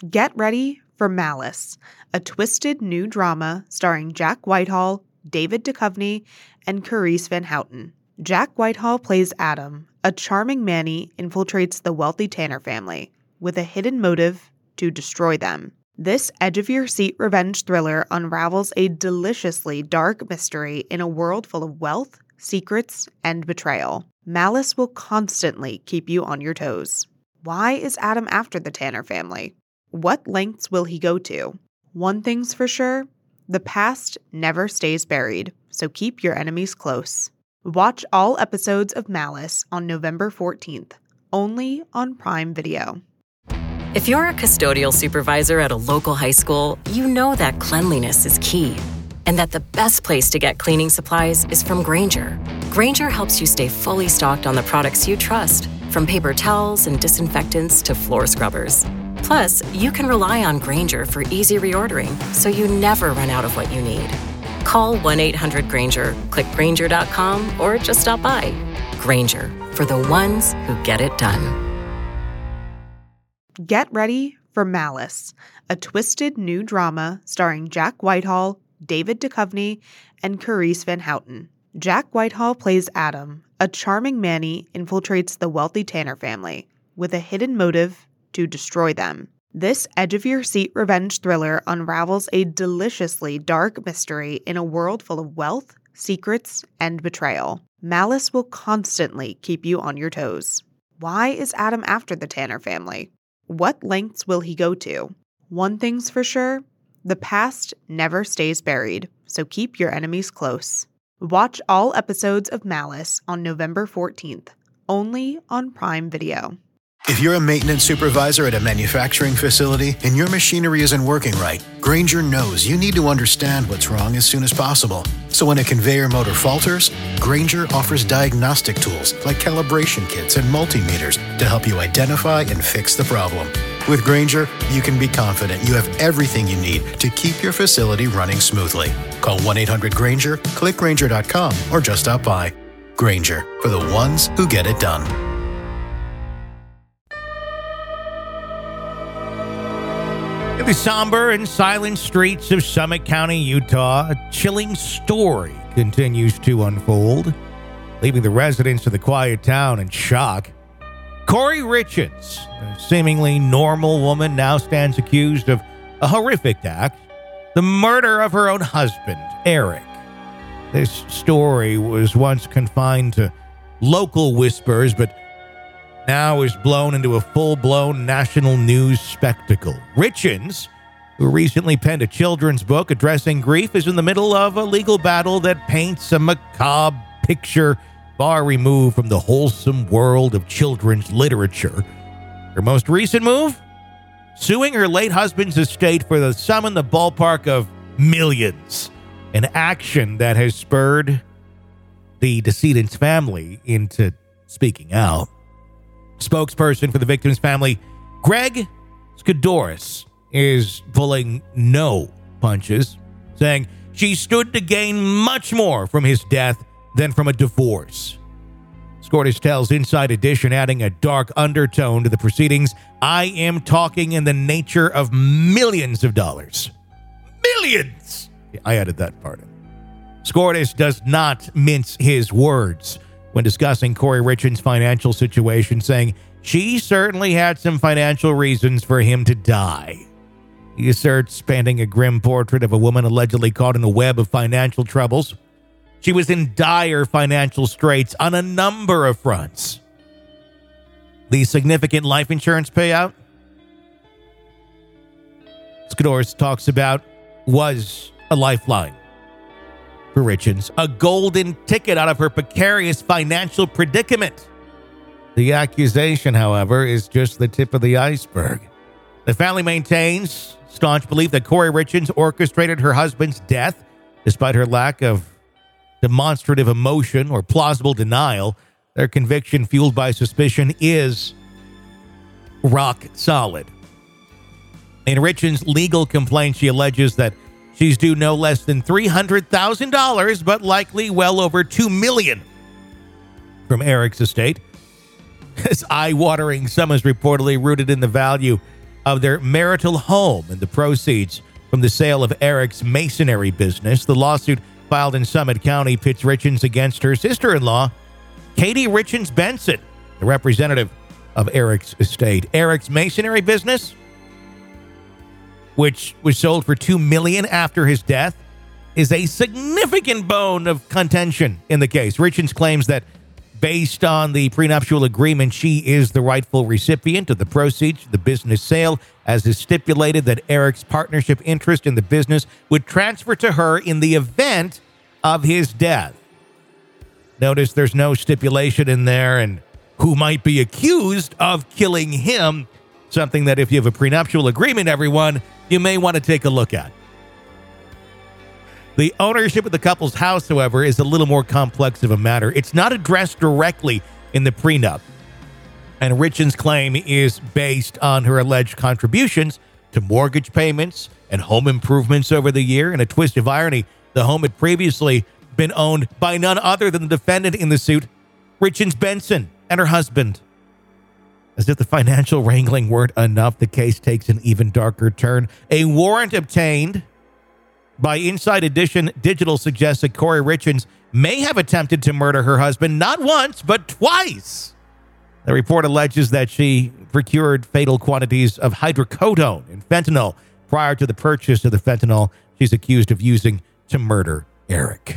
Get ready for Malice, a twisted new drama starring Jack Whitehall, David Duchovny, and Carice Van Houten. Jack Whitehall plays Adam, a charming Manny infiltrates the wealthy Tanner family with a hidden motive to destroy them. This edge-of-your-seat revenge thriller unravels a deliciously dark mystery in a world full of wealth, secrets, and betrayal. Malice will constantly keep you on your toes. Why is Adam after the Tanner family? What lengths will he go to? One thing's for sure, the past never stays buried, so keep your enemies close. Watch all episodes of Malice on November 14th, only on Prime Video. If you're a custodial supervisor at a local high school, you know that cleanliness is key, and that the best place to get cleaning supplies is from Grainger. Grainger helps you stay fully stocked on the products you trust, from paper towels and disinfectants to floor scrubbers. Plus, you can rely on Grainger for easy reordering, so you never run out of what you need. Call 1-800-GRAINGER, click Grainger.com, or just stop by. Grainger, for the ones who get it done. Get ready for Malice, a twisted new drama starring Jack Whitehall, David Duchovny, and Carice Van Houten. Jack Whitehall plays Adam, a charming Manny infiltrates the wealthy Tanner family with a hidden motive to destroy them. This edge-of-your-seat revenge thriller unravels a deliciously dark mystery in a world full of wealth, secrets, and betrayal. Malice will constantly keep you on your toes. Why is Adam after the Tanner family? What lengths will he go to? One thing's for sure, the past never stays buried, so keep your enemies close. Watch all episodes of Malice on November 14th, only on Prime Video. If you're a maintenance supervisor at a manufacturing facility and your machinery isn't working right, Grainger knows you need to understand what's wrong as soon as possible. So when a conveyor motor falters, Grainger offers diagnostic tools like calibration kits and multimeters to help you identify and fix the problem. With Grainger, you can be confident you have everything you need to keep your facility running smoothly. Call 1-800-GRAINGER, click Grainger.com, or just stop by. Grainger, for the ones who get it done. In the somber and silent streets of Summit County, Utah, a chilling story continues to unfold, leaving the residents of the quiet town in shock. Corey Richins, a seemingly normal woman, now stands accused of a horrific act, the murder of her own husband, Eric. This story was once confined to local whispers, but now is blown into a full-blown national news spectacle. Richins, who recently penned a children's book addressing grief, is in the middle of a legal battle that paints a macabre picture far removed from the wholesome world of children's literature. Her most recent move? Suing her late husband's estate for the sum in the ballpark of millions, an action that has spurred the decedent's family into speaking out. Spokesperson for the victim's family, Greg Skidoris, is pulling no punches, saying she stood to gain much more from his death than from a divorce. Skidoris tells Inside Edition, adding a dark undertone to the proceedings, I am talking in the nature of millions of dollars. Millions! I added that part in. Skidoris does not mince his words when discussing Corey Richins' financial situation, saying she certainly had some financial reasons for him to die. He asserts, painting a grim portrait of a woman allegedly caught in a web of financial troubles. She was in dire financial straits on a number of fronts. The significant life insurance payout Skidoris talks about was a lifeline for Richins, a golden ticket out of her precarious financial predicament. The accusation, however, is just the tip of the iceberg. The family maintains staunch belief that Corey Richins orchestrated her husband's death, despite her lack of demonstrative emotion or plausible denial. Their conviction, fueled by suspicion, is rock solid. In Richins' legal complaint, she alleges that she's due no less than $300,000, but likely well over $2 million from Eric's estate. This eye-watering sum is reportedly rooted in the value of their marital home and the proceeds from the sale of Eric's masonry business. The lawsuit filed in Summit County pits Richens against her sister-in-law, Katie Richens Benson, the representative of Eric's estate. Eric's masonry business, which was sold for $2 million after his death, is a significant bone of contention in the case. Richens claims that based on the prenuptial agreement, she is the rightful recipient of the proceeds of the business sale, as is stipulated that Eric's partnership interest in the business would transfer to her in the event of his death. Notice there's no stipulation in there and who might be accused of killing him, something that if you have a prenuptial agreement, everyone, you may want to take a look at. The ownership of the couple's house, however, is a little more complex of a matter. It's not addressed directly in the prenup, and Richens' claim is based on her alleged contributions to mortgage payments and home improvements over the year. In a twist of irony, the home had previously been owned by none other than the defendant in the suit, Richens Benson, and her husband. As if the financial wrangling weren't enough, the case takes an even darker turn. A warrant obtained by Inside Edition Digital suggests that Corey Richens may have attempted to murder her husband not once, but twice. The report alleges that she procured fatal quantities of hydrocodone and fentanyl prior to the purchase of the fentanyl she's accused of using to murder Eric.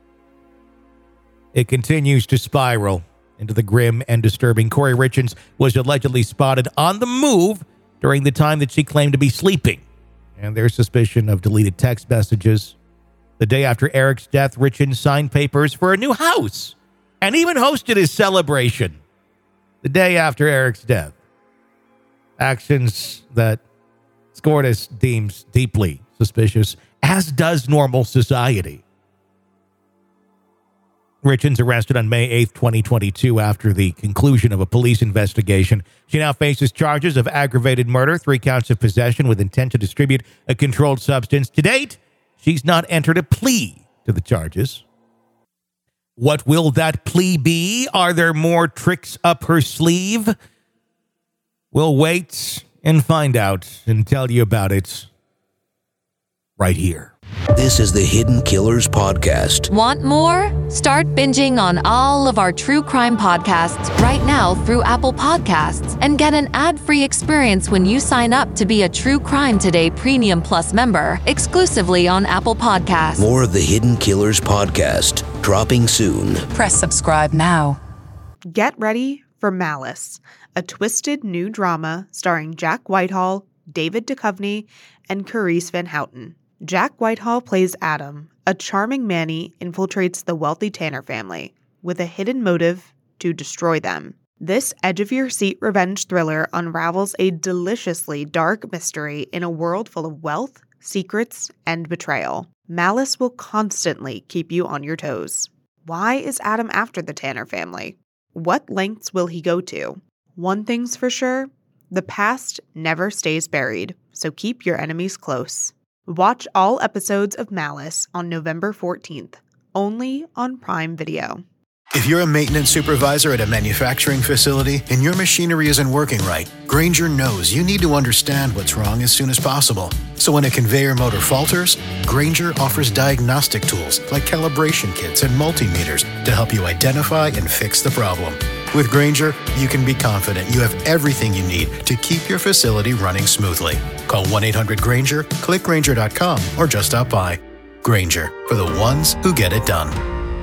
It continues to spiral into the grim and disturbing. Corey Richens was allegedly spotted on the move during the time that she claimed to be sleeping, and there's suspicion of deleted text messages. The day after Eric's death, Richens signed papers for a new house and even hosted his celebration the day after Eric's death. Actions that SCOTUS deems deeply suspicious, as does normal society. Richens arrested on May 8, 2022 after the conclusion of a police investigation. She now faces charges of aggravated murder, 3 counts of possession with intent to distribute a controlled substance. To date, she's not entered a plea to the charges. What will that plea be? Are there more tricks up her sleeve? We'll wait and find out and tell you about it right here. This is the Hidden Killers Podcast. Want more? Start binging on all of our true crime podcasts right now through Apple Podcasts and get an ad-free experience when you sign up to be a True Crime Today Premium Plus member exclusively on Apple Podcasts. More of the Hidden Killers Podcast, dropping soon. Press subscribe now. Get ready for Malice, a twisted new drama starring Jack Whitehall, David Duchovny, and Carice Van Houten. Jack Whitehall plays Adam. A charming Manny infiltrates the wealthy Tanner family with a hidden motive to destroy them. This edge-of-your-seat revenge thriller unravels a deliciously dark mystery in a world full of wealth, secrets, and betrayal. Malice will constantly keep you on your toes. Why is Adam after the Tanner family? What lengths will he go to? One thing's for sure, the past never stays buried, so keep your enemies close. Watch all episodes of Malice on November 14th, only on Prime Video. If you're a maintenance supervisor at a manufacturing facility and your machinery isn't working right, Grainger knows you need to understand what's wrong as soon as possible. So when a conveyor motor falters, Grainger offers diagnostic tools like calibration kits and multimeters to help you identify and fix the problem. With Grainger, you can be confident you have everything you need to keep your facility running smoothly. Call 1-800-GRAINGER, click Grainger.com, or just stop by. Grainger, for the ones who get it done.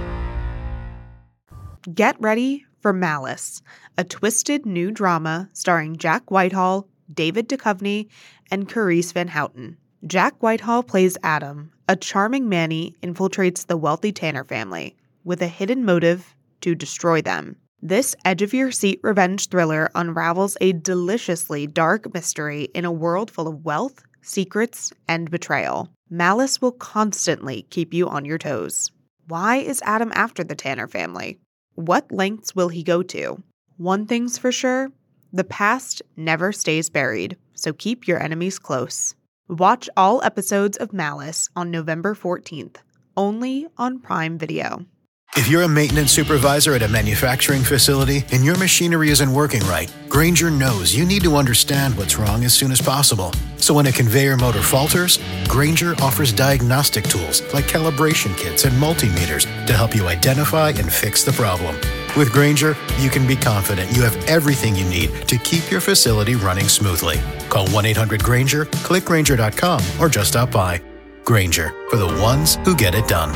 Get ready for Malice, a twisted new drama starring Jack Whitehall, David Duchovny, and Carice Van Houten. Jack Whitehall plays Adam. A charming Manny infiltrates the wealthy Tanner family with a hidden motive to destroy them. This edge-of-your-seat revenge thriller unravels a deliciously dark mystery in a world full of wealth, secrets, and betrayal. Malice will constantly keep you on your toes. Why is Adam after the Tanner family? What lengths will he go to? One thing's for sure, the past never stays buried, so keep your enemies close. Watch all episodes of Malice on November 14th, only on Prime Video. If you're a maintenance supervisor at a manufacturing facility and your machinery isn't working right, Grainger knows you need to understand what's wrong as soon as possible. So when a conveyor motor falters, Grainger offers diagnostic tools like calibration kits and multimeters to help you identify and fix the problem. With Grainger, you can be confident you have everything you need to keep your facility running smoothly. Call 1-800-GRAINGER, click Grainger.com, or just stop by. Grainger, for the ones who get it done.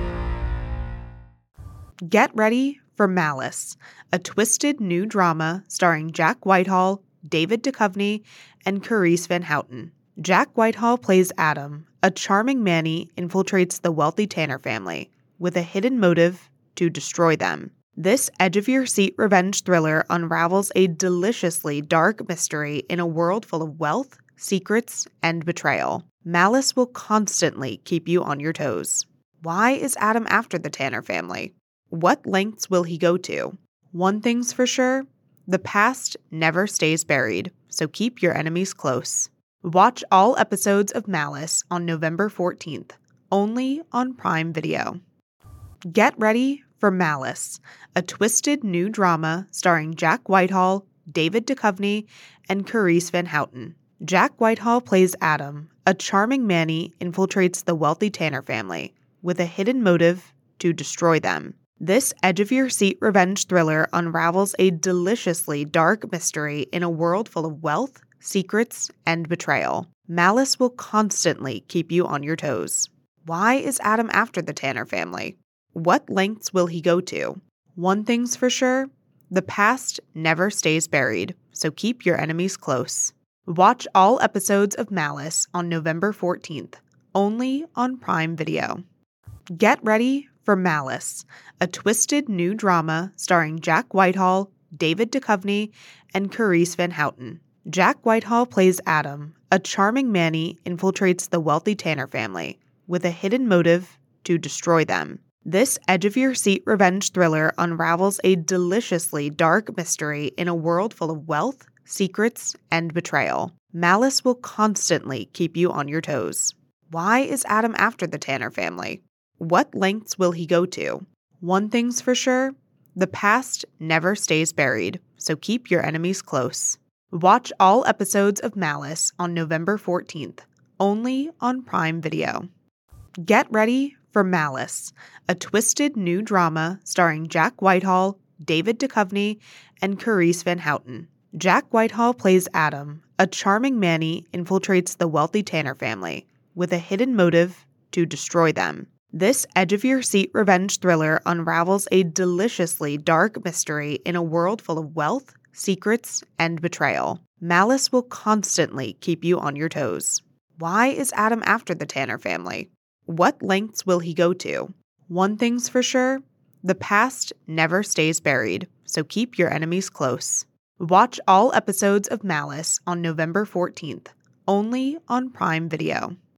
Get ready for Malice, a twisted new drama starring Jack Whitehall, David Duchovny, and Carice Van Houten. Jack Whitehall plays Adam, a charming Manny infiltrates the wealthy Tanner family with a hidden motive to destroy them. This edge-of-your-seat revenge thriller unravels a deliciously dark mystery in a world full of wealth, secrets, and betrayal. Malice will constantly keep you on your toes. Why is Adam after the Tanner family? What lengths will he go to? One thing's for sure, the past never stays buried, so keep your enemies close. Watch all episodes of Malice on November 14th, only on Prime Video. Get ready for Malice, a twisted new drama starring Jack Whitehall, David Duchovny, and Carice Van Houten. Jack Whitehall plays Adam, a charming Manny infiltrates the wealthy Tanner family with a hidden motive to destroy them. This edge-of-your-seat revenge thriller unravels a deliciously dark mystery in a world full of wealth, secrets, and betrayal. Malice will constantly keep you on your toes. Why is Adam after the Tanner family? What lengths will he go to? One thing's for sure, the past never stays buried, so keep your enemies close. Watch all episodes of Malice on November 14th, only on Prime Video. Get ready for Malice, a twisted new drama starring Jack Whitehall, David Duchovny, and Carice Van Houten. Jack Whitehall plays Adam, a charming Manny infiltrates the wealthy Tanner family with a hidden motive to destroy them. This edge-of-your-seat revenge thriller unravels a deliciously dark mystery in a world full of wealth, secrets, and betrayal. Malice will constantly keep you on your toes. Why is Adam after the Tanner family? What lengths will he go to? One thing's for sure, the past never stays buried, so keep your enemies close. Watch all episodes of Malice on November 14th, only on Prime Video. Get ready for Malice, a twisted new drama starring Jack Whitehall, David Duchovny, and Carice Van Houten. Jack Whitehall plays Adam, a charming Manny infiltrates the wealthy Tanner family with a hidden motive to destroy them. This edge-of-your-seat revenge thriller unravels a deliciously dark mystery in a world full of wealth, secrets, and betrayal. Malice will constantly keep you on your toes. Why is Adam after the Tanner family? What lengths will he go to? One thing's for sure, the past never stays buried, so keep your enemies close. Watch all episodes of Malice on November 14th, only on Prime Video.